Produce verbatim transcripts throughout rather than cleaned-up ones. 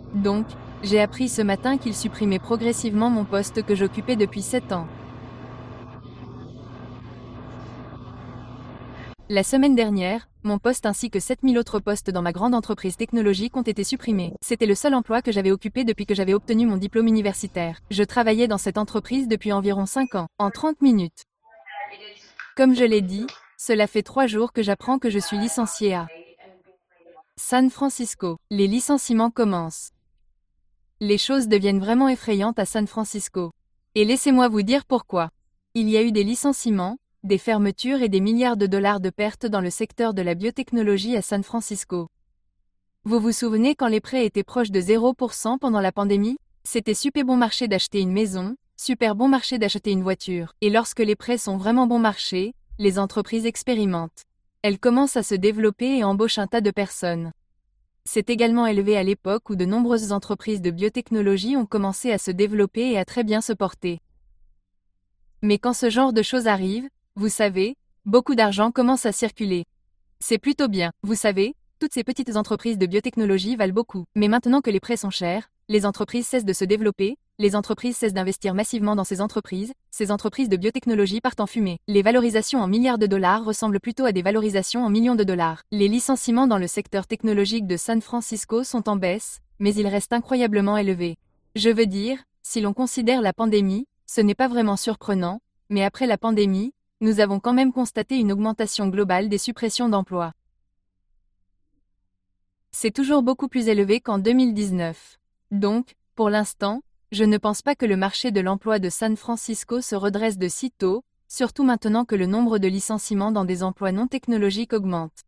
Donc, j'ai appris ce matin qu'ils supprimaient progressivement mon poste que j'occupais depuis sept ans. La semaine dernière, mon poste ainsi que sept mille autres postes dans ma grande entreprise technologique ont été supprimés. C'était le seul emploi que j'avais occupé depuis que j'avais obtenu mon diplôme universitaire. Je travaillais dans cette entreprise depuis environ cinq ans, en trente minutes. Comme je l'ai dit, cela fait trois jours que j'apprends que je suis licenciée à San Francisco. Les licenciements commencent. Les choses deviennent vraiment effrayantes à San Francisco. Et laissez-moi vous dire pourquoi. Il y a eu des licenciements, des fermetures et des milliards de dollars de pertes dans le secteur de la biotechnologie à San Francisco. Vous vous souvenez quand les prêts étaient proches de zéro pour cent pendant la pandémie? C'était super bon marché d'acheter une maison, super bon marché d'acheter une voiture. Et lorsque les prêts sont vraiment bon marché, les entreprises expérimentent. Elles commencent à se développer et embauchent un tas de personnes. C'est également élevé à l'époque où de nombreuses entreprises de biotechnologie ont commencé à se développer et à très bien se porter. Mais quand ce genre de choses arrive, vous savez, beaucoup d'argent commence à circuler. C'est plutôt bien, vous savez, toutes ces petites entreprises de biotechnologie valent beaucoup. Mais maintenant que les prêts sont chers, les entreprises cessent de se développer, les entreprises cessent d'investir massivement dans ces entreprises, ces entreprises de biotechnologie partent en fumée. Les valorisations en milliards de dollars ressemblent plutôt à des valorisations en millions de dollars. Les licenciements dans le secteur technologique de San Francisco sont en baisse, mais ils restent incroyablement élevés. Je veux dire, si l'on considère la pandémie, ce n'est pas vraiment surprenant, mais après la pandémie, nous avons quand même constaté une augmentation globale des suppressions d'emplois. C'est toujours beaucoup plus élevé qu'en deux mille dix-neuf. Donc, pour l'instant, je ne pense pas que le marché de l'emploi de San Francisco se redresse de sitôt, surtout maintenant que le nombre de licenciements dans des emplois non technologiques augmente.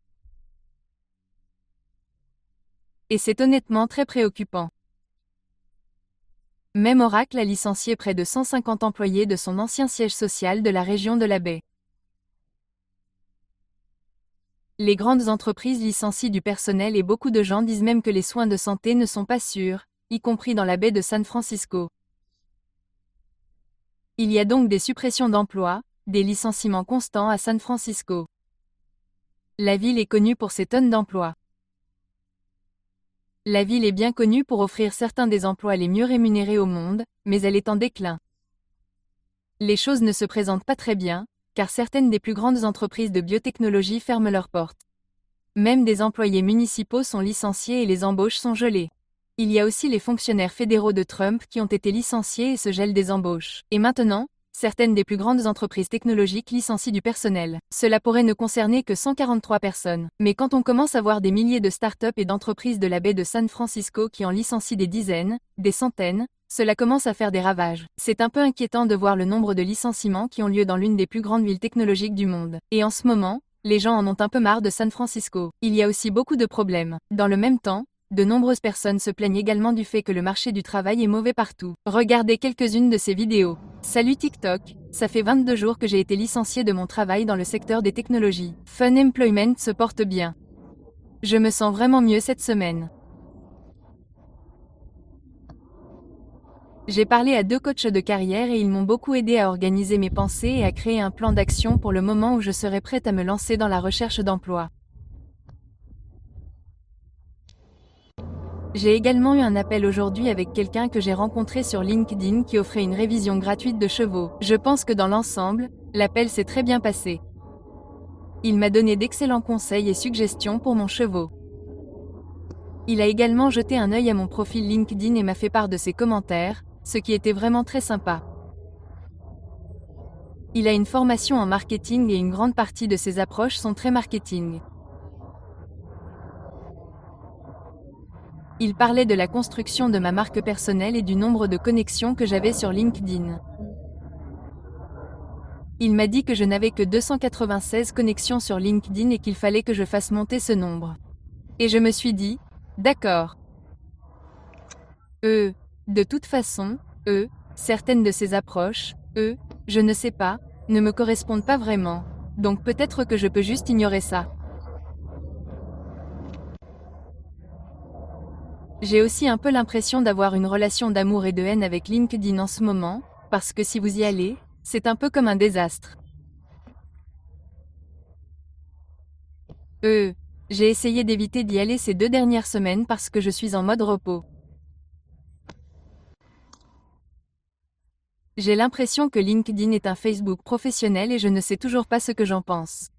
Et c'est honnêtement très préoccupant. Même Oracle a licencié près de cent cinquante employés de son ancien siège social de la région de la baie. Les grandes entreprises licencient du personnel et beaucoup de gens disent même que les soins de santé ne sont pas sûrs, y compris dans la baie de San Francisco. Il y a donc des suppressions d'emplois, des licenciements constants à San Francisco. La ville est connue pour ses tonnes d'emplois. La ville est bien connue pour offrir certains des emplois les mieux rémunérés au monde, mais elle est en déclin. Les choses ne se présentent pas très bien, car certaines des plus grandes entreprises de biotechnologie ferment leurs portes. Même des employés municipaux sont licenciés et les embauches sont gelées. Il y a aussi les fonctionnaires fédéraux de Trump qui ont été licenciés et se gèlent des embauches. Et maintenant, certaines des plus grandes entreprises technologiques licencient du personnel. Cela pourrait ne concerner que cent quarante-trois personnes. Mais quand on commence à voir des milliers de startups et d'entreprises de la baie de San Francisco qui en licencient des dizaines, des centaines, cela commence à faire des ravages. C'est un peu inquiétant de voir le nombre de licenciements qui ont lieu dans l'une des plus grandes villes technologiques du monde. Et en ce moment, les gens en ont un peu marre de San Francisco. Il y a aussi beaucoup de problèmes. Dans le même temps, de nombreuses personnes se plaignent également du fait que le marché du travail est mauvais partout. Regardez quelques-unes de ces vidéos. Salut TikTok, ça fait vingt-deux jours que j'ai été licencié de mon travail dans le secteur des technologies. Fun Employment se porte bien. Je me sens vraiment mieux cette semaine. J'ai parlé à deux coachs de carrière et ils m'ont beaucoup aidé à organiser mes pensées et à créer un plan d'action pour le moment où je serai prête à me lancer dans la recherche d'emploi. J'ai également eu un appel aujourd'hui avec quelqu'un que j'ai rencontré sur LinkedIn qui offrait une révision gratuite de chevaux. Je pense que dans l'ensemble, l'appel s'est très bien passé. Il m'a donné d'excellents conseils et suggestions pour mon cheval. Il a également jeté un œil à mon profil LinkedIn et m'a fait part de ses commentaires, ce qui était vraiment très sympa. Il a une formation en marketing et une grande partie de ses approches sont très marketing. Il parlait de la construction de ma marque personnelle et du nombre de connexions que j'avais sur LinkedIn. Il m'a dit que je n'avais que deux cent quatre-vingt-seize connexions sur LinkedIn et qu'il fallait que je fasse monter ce nombre. Et je me suis dit, d'accord. Euh, de toute façon, euh, certaines de ces approches, euh, je ne sais pas, ne me correspondent pas vraiment, donc peut-être que je peux juste ignorer ça. J'ai aussi un peu l'impression d'avoir une relation d'amour et de haine avec LinkedIn en ce moment, parce que si vous y allez, c'est un peu comme un désastre. Euh, j'ai essayé d'éviter d'y aller ces deux dernières semaines parce que je suis en mode repos. J'ai l'impression que LinkedIn est un Facebook professionnel et je ne sais toujours pas ce que j'en pense.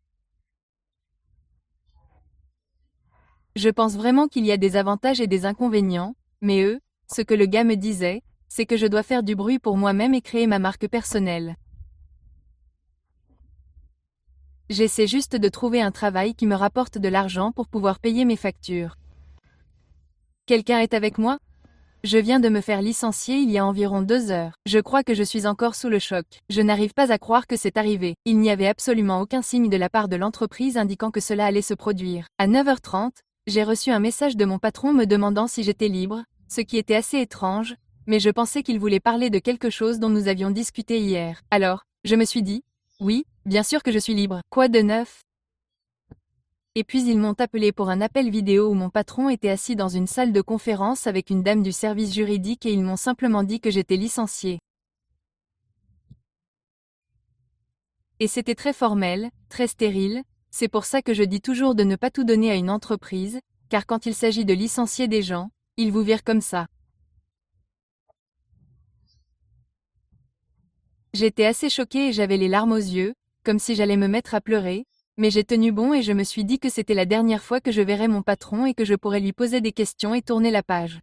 Je pense vraiment qu'il y a des avantages et des inconvénients, mais eux, ce que le gars me disait, c'est que je dois faire du bruit pour moi-même et créer ma marque personnelle. J'essaie juste de trouver un travail qui me rapporte de l'argent pour pouvoir payer mes factures. Quelqu'un est avec moi? Je viens de me faire licencier il y a environ deux heures. Je crois que je suis encore sous le choc. Je n'arrive pas à croire que c'est arrivé. Il n'y avait absolument aucun signe de la part de l'entreprise indiquant que cela allait se produire. À neuf heures trente, j'ai reçu un message de mon patron me demandant si j'étais libre, ce qui était assez étrange, mais je pensais qu'il voulait parler de quelque chose dont nous avions discuté hier. Alors, je me suis dit, oui, bien sûr que je suis libre. Quoi de neuf? Et puis ils m'ont appelé pour un appel vidéo où mon patron était assis dans une salle de conférence avec une dame du service juridique et ils m'ont simplement dit que j'étais licenciée. Et c'était très formel, très stérile, c'est pour ça que je dis toujours de ne pas tout donner à une entreprise, car quand il s'agit de licencier des gens, ils vous virent comme ça. J'étais assez choquée et j'avais les larmes aux yeux, comme si j'allais me mettre à pleurer, mais j'ai tenu bon et je me suis dit que c'était la dernière fois que je verrais mon patron et que je pourrais lui poser des questions et tourner la page.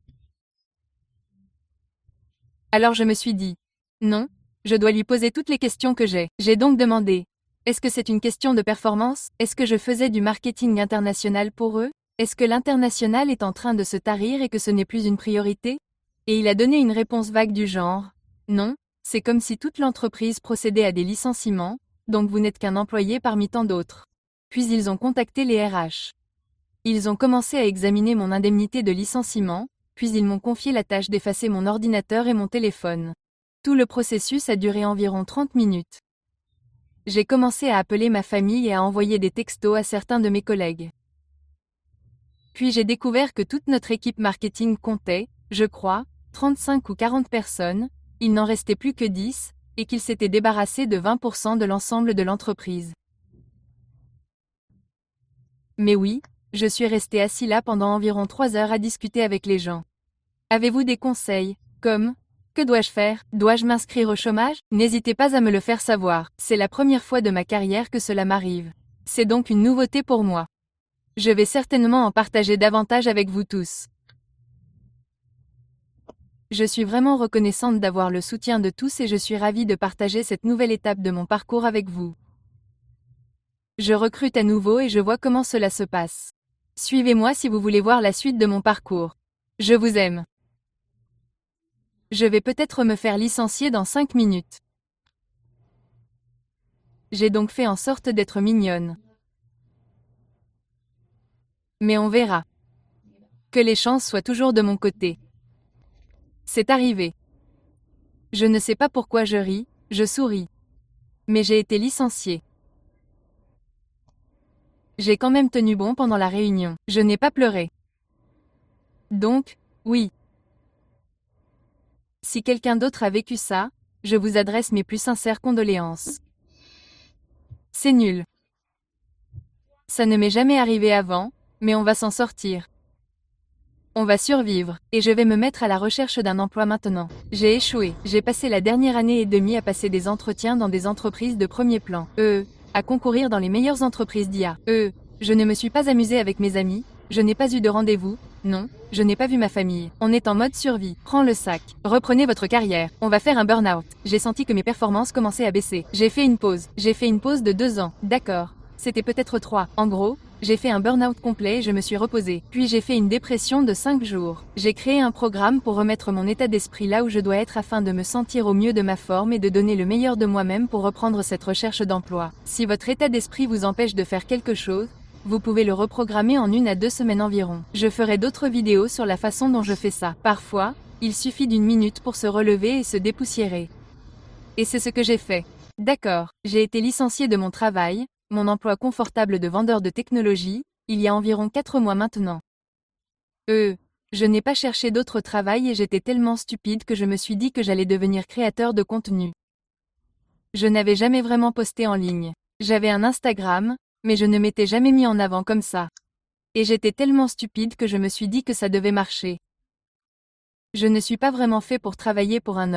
Alors je me suis dit, non, je dois lui poser toutes les questions que j'ai. J'ai donc demandé, est-ce que c'est une question de performance? Est-ce que je faisais du marketing international pour eux? Est-ce que l'international est en train de se tarir et que ce n'est plus une priorité? Et il a donné une réponse vague du genre, non, c'est comme si toute l'entreprise procédait à des licenciements, donc vous n'êtes qu'un employé parmi tant d'autres. Puis ils ont contacté les R H. Ils ont commencé à examiner mon indemnité de licenciement, puis ils m'ont confié la tâche d'effacer mon ordinateur et mon téléphone. Tout le processus a duré environ trente minutes. J'ai commencé à appeler ma famille et à envoyer des textos à certains de mes collègues. Puis j'ai découvert que toute notre équipe marketing comptait, je crois, trente-cinq ou quarante personnes, il n'en restait plus que dix, et qu'ils s'étaient débarrassés de vingt pour cent de l'ensemble de l'entreprise. Mais oui, je suis resté assis là pendant environ trois heures à discuter avec les gens. Avez-vous des conseils, comme, que dois-je faire? Dois-je m'inscrire au chômage? N'hésitez pas à me le faire savoir, c'est la première fois de ma carrière que cela m'arrive. C'est donc une nouveauté pour moi. Je vais certainement en partager davantage avec vous tous. Je suis vraiment reconnaissante d'avoir le soutien de tous et je suis ravie de partager cette nouvelle étape de mon parcours avec vous. Je recrute à nouveau et je vois comment cela se passe. Suivez-moi si vous voulez voir la suite de mon parcours. Je vous aime. Je vais peut-être me faire licencier dans cinq minutes. J'ai donc fait en sorte d'être mignonne. Mais on verra. Que les chances soient toujours de mon côté. C'est arrivé. Je ne sais pas pourquoi je ris, je souris. Mais j'ai été licenciée. J'ai quand même tenu bon pendant la réunion. Je n'ai pas pleuré. Donc, oui. Si quelqu'un d'autre a vécu ça, je vous adresse mes plus sincères condoléances. C'est nul. Ça ne m'est jamais arrivé avant, mais on va s'en sortir. On va survivre, et je vais me mettre à la recherche d'un emploi maintenant. J'ai échoué, j'ai passé la dernière année et demie à passer des entretiens dans des entreprises de premier plan. Euh, à concourir dans les meilleures entreprises d'I A. Euh, je ne me suis pas amusée avec mes amis, je n'ai pas eu de rendez-vous, non, je n'ai pas vu ma famille. On est en mode survie. Prends le sac. Reprenez votre carrière. On va faire un burn-out. J'ai senti que mes performances commençaient à baisser. J'ai fait une pause. J'ai fait une pause de deux ans. D'accord. C'était peut-être trois. En gros, j'ai fait un burn-out complet et je me suis reposée. Puis j'ai fait une dépression de cinq jours. J'ai créé un programme pour remettre mon état d'esprit là où je dois être afin de me sentir au mieux de ma forme et de donner le meilleur de moi-même pour reprendre cette recherche d'emploi. Si votre état d'esprit vous empêche de faire quelque chose, vous pouvez le reprogrammer en une à deux semaines environ. Je ferai d'autres vidéos sur la façon dont je fais ça. Parfois, il suffit d'une minute pour se relever et se dépoussiérer. Et c'est ce que j'ai fait. D'accord, j'ai été licenciée de mon travail, mon emploi confortable de vendeur de technologie, il y a environ quatre mois maintenant. Euh, je n'ai pas cherché d'autre travail et j'étais tellement stupide que je me suis dit que j'allais devenir créateur de contenu. Je n'avais jamais vraiment posté en ligne. J'avais un Instagram, mais je ne m'étais jamais mis en avant comme ça. Et j'étais tellement stupide que je me suis dit que ça devait marcher. Je ne suis pas vraiment fait pour travailler pour un homme,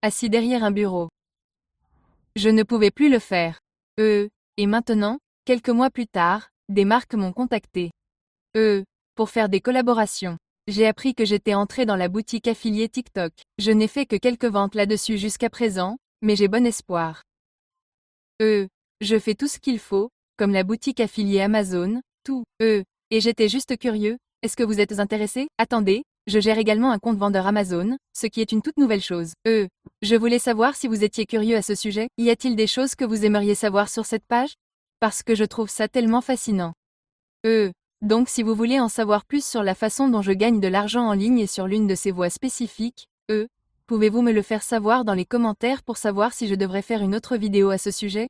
assis derrière un bureau. Je ne pouvais plus le faire. Euh, et maintenant, quelques mois plus tard, des marques m'ont contacté. Euh, pour faire des collaborations. J'ai appris que j'étais entré dans la boutique affiliée TikTok. Je n'ai fait que quelques ventes là-dessus jusqu'à présent, mais j'ai bon espoir. Euh, je fais tout ce qu'il faut, comme la boutique affiliée Amazon, tout. Euh, et j'étais juste curieux, est-ce que vous êtes intéressé? Attendez, je gère également un compte vendeur Amazon, ce qui est une toute nouvelle chose. Euh, je voulais savoir si vous étiez curieux à ce sujet. Y a-t-il des choses que vous aimeriez savoir sur cette page? Parce que je trouve ça tellement fascinant. Euh, donc si vous voulez en savoir plus sur la façon dont je gagne de l'argent en ligne et sur l'une de ces voies spécifiques, euh, pouvez-vous me le faire savoir dans les commentaires pour savoir si je devrais faire une autre vidéo à ce sujet?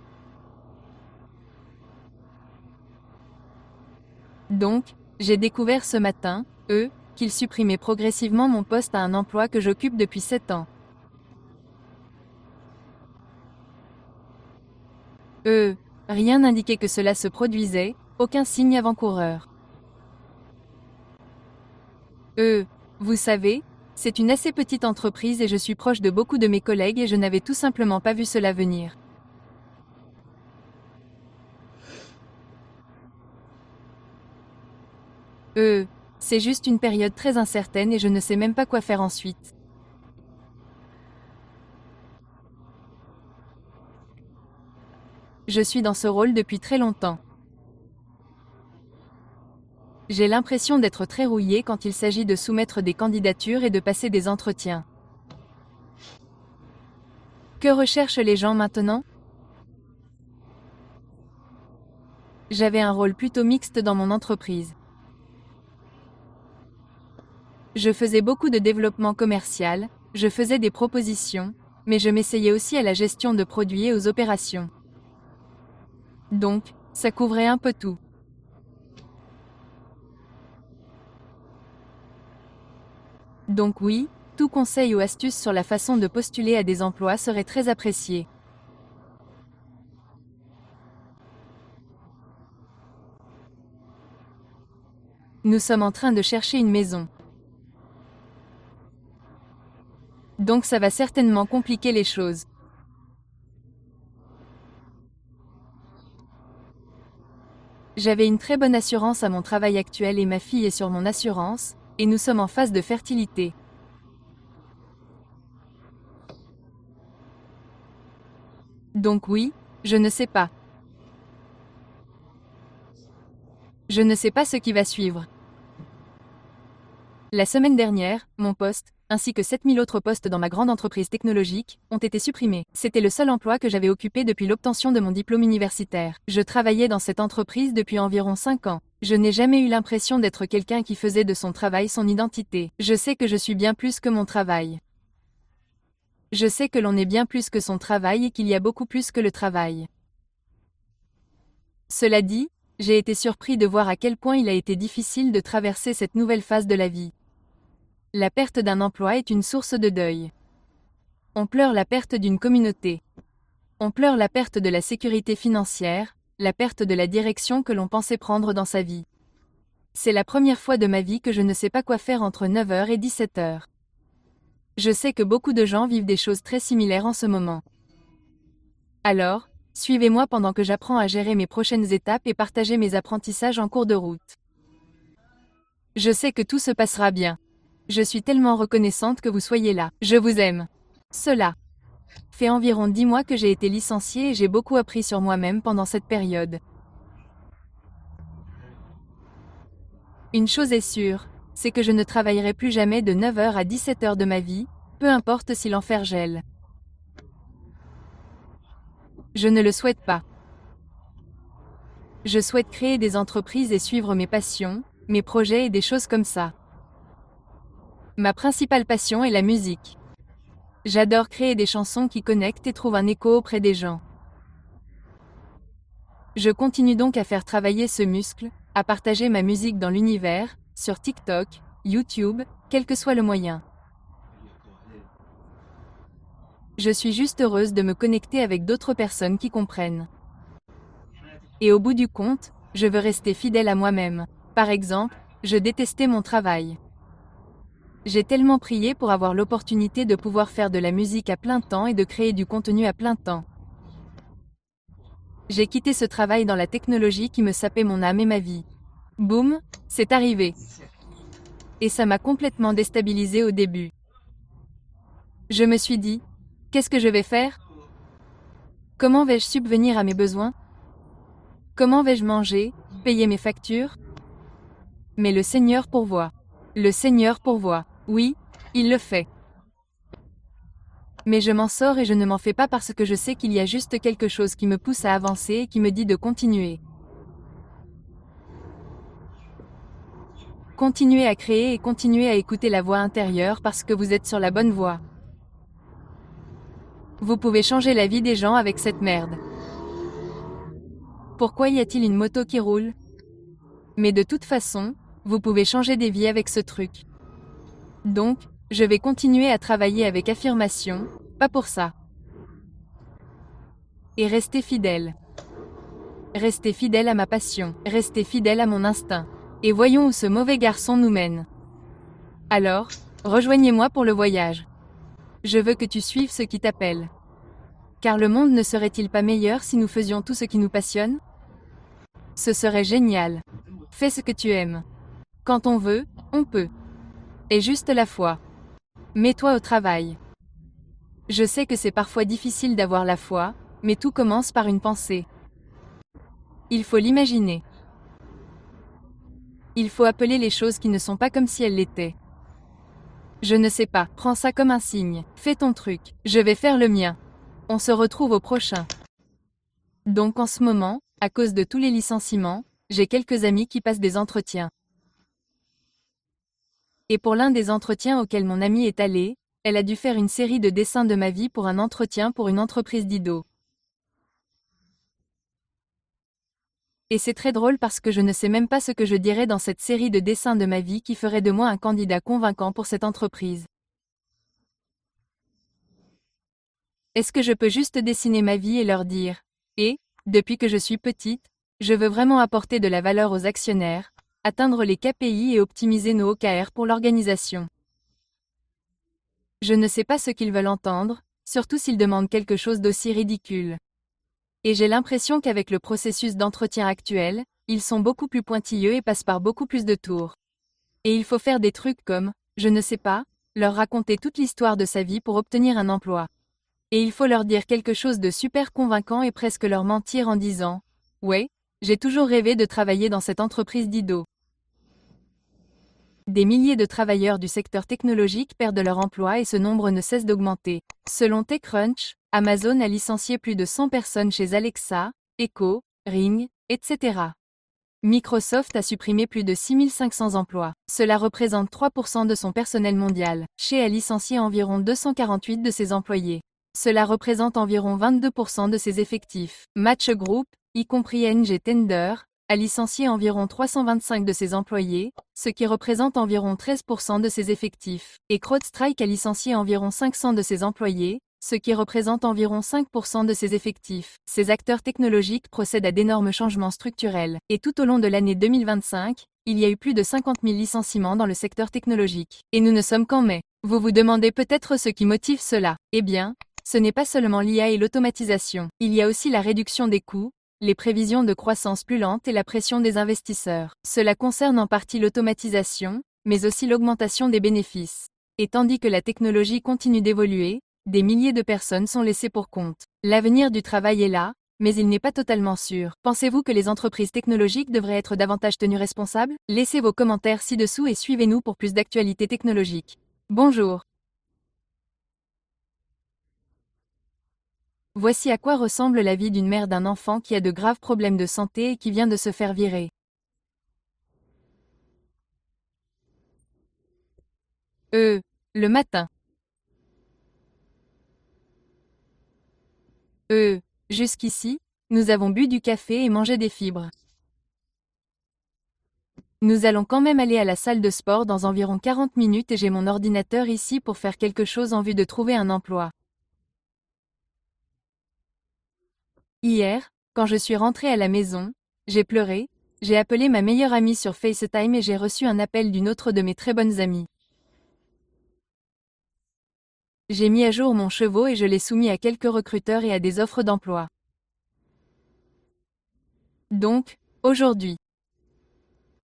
Donc, j'ai découvert ce matin, eux, qu'ils supprimaient progressivement mon poste à un emploi que j'occupe depuis sept ans. Euh, rien n'indiquait que cela se produisait, aucun signe avant-coureur. Euh, vous savez, c'est une assez petite entreprise et je suis proche de beaucoup de mes collègues et je n'avais tout simplement pas vu cela venir. Euh, c'est juste une période très incertaine et je ne sais même pas quoi faire ensuite. Je suis dans ce rôle depuis très longtemps. J'ai l'impression d'être très rouillé quand il s'agit de soumettre des candidatures et de passer des entretiens. Que recherchent les gens maintenant? J'avais un rôle plutôt mixte dans mon entreprise. Je faisais beaucoup de développement commercial, je faisais des propositions, mais je m'essayais aussi à la gestion de produits et aux opérations. Donc, ça couvrait un peu tout. Donc oui, tout conseil ou astuce sur la façon de postuler à des emplois serait très apprécié. Nous sommes en train de chercher une maison. Donc ça va certainement compliquer les choses. J'avais une très bonne assurance à mon travail actuel et ma fille est sur mon assurance, et nous sommes en phase de fertilité. Donc oui, je ne sais pas. Je ne sais pas ce qui va suivre. La semaine dernière, mon poste, ainsi que sept mille autres postes dans ma grande entreprise technologique, ont été supprimés. C'était le seul emploi que j'avais occupé depuis l'obtention de mon diplôme universitaire. Je travaillais dans cette entreprise depuis environ cinq ans. Je n'ai jamais eu l'impression d'être quelqu'un qui faisait de son travail son identité. Je sais que je suis bien plus que mon travail. Je sais que l'on est bien plus que son travail et qu'il y a beaucoup plus que le travail. Cela dit, j'ai été surpris de voir à quel point il a été difficile de traverser cette nouvelle phase de la vie. La perte d'un emploi est une source de deuil. On pleure la perte d'une communauté. On pleure la perte de la sécurité financière, la perte de la direction que l'on pensait prendre dans sa vie. C'est la première fois de ma vie que je ne sais pas quoi faire entre neuf heures et dix-sept heures. Je sais que beaucoup de gens vivent des choses très similaires en ce moment. Alors, suivez-moi pendant que j'apprends à gérer mes prochaines étapes et partager mes apprentissages en cours de route. Je sais que tout se passera bien. Je suis tellement reconnaissante que vous soyez là. Je vous aime. Cela fait environ dix mois que j'ai été licenciée et j'ai beaucoup appris sur moi-même pendant cette période. Une chose est sûre, c'est que je ne travaillerai plus jamais de neuf heures à dix-sept heures de ma vie, peu importe si l'enfer gèle. Je ne le souhaite pas. Je souhaite créer des entreprises et suivre mes passions, mes projets et des choses comme ça. Ma principale passion est la musique. J'adore créer des chansons qui connectent et trouvent un écho auprès des gens. Je continue donc à faire travailler ce muscle, à partager ma musique dans l'univers, sur TikTok, YouTube, quel que soit le moyen. Je suis juste heureuse de me connecter avec d'autres personnes qui comprennent. Et au bout du compte, je veux rester fidèle à moi-même. Par exemple, je détestais mon travail. J'ai tellement prié pour avoir l'opportunité de pouvoir faire de la musique à plein temps et de créer du contenu à plein temps. J'ai quitté ce travail dans la technologie qui me sapait mon âme et ma vie. Boum, c'est arrivé. Et ça m'a complètement déstabilisé au début. Je me suis dit, qu'est-ce que je vais faire? Comment vais-je subvenir à mes besoins? Comment vais-je manger, payer mes factures? Mais le Seigneur pourvoit. Le Seigneur pourvoit. Oui, il le fait. Mais je m'en sors et je ne m'en fais pas parce que je sais qu'il y a juste quelque chose qui me pousse à avancer et qui me dit de continuer. Continuez à créer et continuez à écouter la voix intérieure parce que vous êtes sur la bonne voie. Vous pouvez changer la vie des gens avec cette merde. Pourquoi y a-t-il une moto qui roule? Mais de toute façon, vous pouvez changer des vies avec ce truc. Donc, je vais continuer à travailler avec affirmation, pas pour ça. Et rester fidèle. Rester fidèle à ma passion, rester fidèle à mon instinct. Et voyons où ce mauvais garçon nous mène. Alors, rejoignez-moi pour le voyage. Je veux que tu suives ce qui t'appelle. Car le monde ne serait-il pas meilleur si nous faisions tout ce qui nous passionne? Ce serait génial. Fais ce que tu aimes. Quand on veut, on peut. Et juste la foi. Mets-toi au travail. Je sais que c'est parfois difficile d'avoir la foi, mais tout commence par une pensée. Il faut l'imaginer. Il faut appeler les choses qui ne sont pas comme si elles l'étaient. Je ne sais pas, prends ça comme un signe. Fais ton truc, je vais faire le mien. On se retrouve au prochain. Donc en ce moment, à cause de tous les licenciements, j'ai quelques amis qui passent des entretiens. Et pour l'un des entretiens auxquels mon amie est allée, elle a dû faire une série de dessins de ma vie pour un entretien pour une entreprise d'ido. Et c'est très drôle parce que je ne sais même pas ce que je dirais dans cette série de dessins de ma vie qui ferait de moi un candidat convaincant pour cette entreprise. Est-ce que je peux juste dessiner ma vie et leur dire « Et, depuis que je suis petite, je veux vraiment apporter de la valeur aux actionnaires, atteindre les K P I et optimiser nos O K R pour l'organisation ». Je ne sais pas ce qu'ils veulent entendre, surtout s'ils demandent quelque chose d'aussi ridicule. Et j'ai l'impression qu'avec le processus d'entretien actuel, ils sont beaucoup plus pointilleux et passent par beaucoup plus de tours. Et il faut faire des trucs comme, je ne sais pas, leur raconter toute l'histoire de sa vie pour obtenir un emploi. Et il faut leur dire quelque chose de super convaincant et presque leur mentir en disant « Ouais, j'ai toujours rêvé de travailler dans cette entreprise d'ido ». Des milliers de travailleurs du secteur technologique perdent leur emploi et ce nombre ne cesse d'augmenter. Selon TechCrunch, Amazon a licencié plus de cent personnes chez Alexa, Echo, Ring, et cetera. Microsoft a supprimé plus de six mille cinq cents emplois. Cela représente trois pour cent de son personnel mondial. Shell a licencié environ deux cent quarante-huit de ses employés. Cela représente environ vingt-deux pour cent de ses effectifs. Match Group, y compris N G Tender, a licencié environ trois cent vingt-cinq de ses employés, ce qui représente environ treize pour cent de ses effectifs. Et CrowdStrike a licencié environ cinq cents de ses employés, ce qui représente environ cinq pour cent de ses effectifs. Ces acteurs technologiques procèdent à d'énormes changements structurels, et tout au long de l'année deux mille vingt-cinq, il y a eu plus de cinquante mille licenciements dans le secteur technologique. Et nous ne sommes qu'en mai. Vous vous demandez peut-être ce qui motive cela. Eh bien, ce n'est pas seulement l'I A et l'automatisation. Il y a aussi la réduction des coûts, les prévisions de croissance plus lente et la pression des investisseurs. Cela concerne en partie l'automatisation, mais aussi l'augmentation des bénéfices. Et tandis que la technologie continue d'évoluer, des milliers de personnes sont laissées pour compte. L'avenir du travail est là, mais il n'est pas totalement sûr. Pensez-vous que les entreprises technologiques devraient être davantage tenues responsables? Laissez vos commentaires ci-dessous et suivez-nous pour plus d'actualités technologiques. Bonjour. Voici à quoi ressemble la vie d'une mère d'un enfant qui a de graves problèmes de santé et qui vient de se faire virer. Euh, le matin. Euh, jusqu'ici, nous avons bu du café et mangé des fibres. Nous allons quand même aller à la salle de sport dans environ quarante minutes et j'ai mon ordinateur ici pour faire quelque chose en vue de trouver un emploi. Hier, quand je suis rentrée à la maison, j'ai pleuré, j'ai appelé ma meilleure amie sur FaceTime et j'ai reçu un appel d'une autre de mes très bonnes amies. J'ai mis à jour mon chevaux et je l'ai soumis à quelques recruteurs et à des offres d'emploi. Donc, aujourd'hui,